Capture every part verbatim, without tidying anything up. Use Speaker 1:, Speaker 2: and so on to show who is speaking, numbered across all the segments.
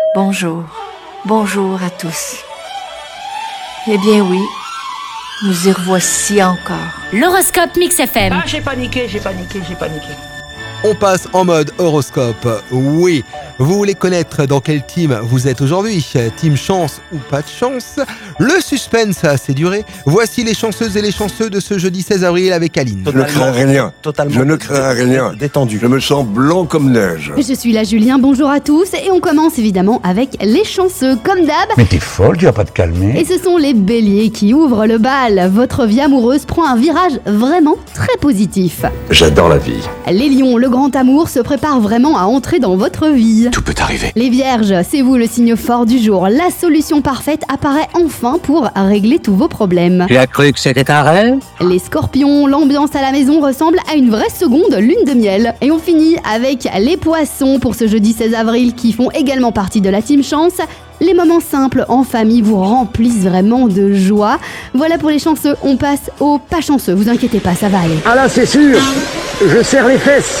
Speaker 1: Bonjour, bonjour à tous. Eh bien oui, nous y revoici encore.
Speaker 2: L'horoscope Mix F M.
Speaker 3: Ah, j'ai paniqué, j'ai paniqué, j'ai paniqué.
Speaker 4: On passe en mode horoscope. Oui, vous voulez connaître dans quelle team vous êtes aujourd'hui? Team chance ou pas de chance? Le suspense a assez duré. Voici les chanceuses et les chanceux de ce jeudi seize avril avec Aline.
Speaker 5: Je ne crains rien.
Speaker 3: Totalement.
Speaker 5: Je ne crains rien.
Speaker 3: Détendu.
Speaker 5: Je me sens blanc comme neige.
Speaker 6: Je suis la Julien, bonjour à tous, et on commence évidemment avec les chanceux, comme d'hab.
Speaker 7: Mais t'es folle, tu vas pas te calmer.
Speaker 6: Et ce sont les béliers qui ouvrent le bal. Votre vie amoureuse prend un virage vraiment très positif.
Speaker 5: J'adore la vie.
Speaker 6: Les lions, le grand amour se prépare vraiment à entrer dans votre vie.
Speaker 7: Tout peut arriver.
Speaker 6: Les vierges, c'est vous le signe fort du jour. La solution parfaite apparaît enfin pour régler tous vos problèmes.
Speaker 7: Tu as cru que c'était un rêve?
Speaker 6: Les scorpions, l'ambiance à la maison ressemble à une vraie seconde lune de miel. Et on finit avec les poissons pour ce jeudi seize avril qui font également partie de la team chance. Les moments simples en famille vous remplissent vraiment de joie. Voilà pour les chanceux, on passe aux pas chanceux. Vous inquiétez pas, ça va aller.
Speaker 3: Ah là, c'est sûr. Je serre les fesses.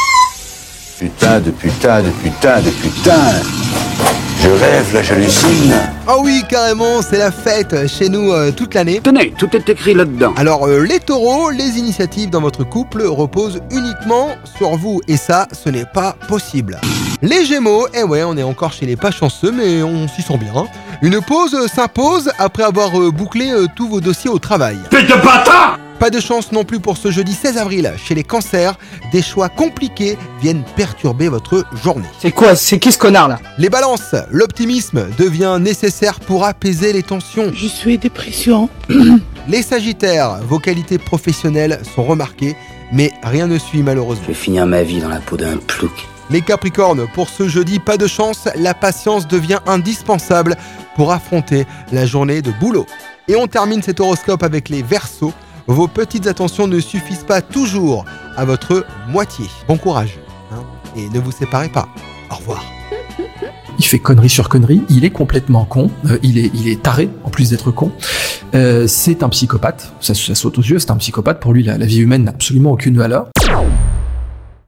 Speaker 7: Putain de putain de putain de putain. Je rêve, là j'hallucine.
Speaker 4: Ah oui, carrément, c'est la fête chez nous euh, toute l'année.
Speaker 7: Tenez, tout est écrit là-dedans.
Speaker 4: Alors euh, les taureaux, les initiatives dans votre couple reposent uniquement sur vous et ça, ce n'est pas possible. Les gémeaux, eh ouais, on est encore chez les pas chanceux mais on s'y sent bien. Une pause s'impose après avoir euh, bouclé euh, tous vos dossiers au travail.
Speaker 5: Tête de bâtard!
Speaker 4: Pas de chance non plus pour ce jeudi seize avril. Chez les cancers, des choix compliqués viennent perturber votre journée.
Speaker 3: C'est quoi? C'est qui ce connard là?
Speaker 4: Les balances, l'optimisme devient nécessaire pour apaiser les tensions.
Speaker 3: Je suis dépression.
Speaker 4: Les sagittaires, vos qualités professionnelles sont remarquées, mais rien ne suit malheureusement.
Speaker 8: Je vais finir ma vie dans la peau d'un plouc.
Speaker 4: Les capricornes, pour ce jeudi, pas de chance, la patience devient indispensable pour affronter la journée de boulot. Et on termine cet horoscope avec les verseaux. Vos petites attentions ne suffisent pas toujours à votre moitié. Bon courage, hein, et ne vous séparez pas. Au revoir.
Speaker 9: Il fait connerie sur connerie, il est complètement con, euh, il, est, il est taré en plus d'être con. Euh, c'est un psychopathe, ça, ça saute aux yeux, c'est un psychopathe, pour lui la, la vie humaine n'a absolument aucune valeur.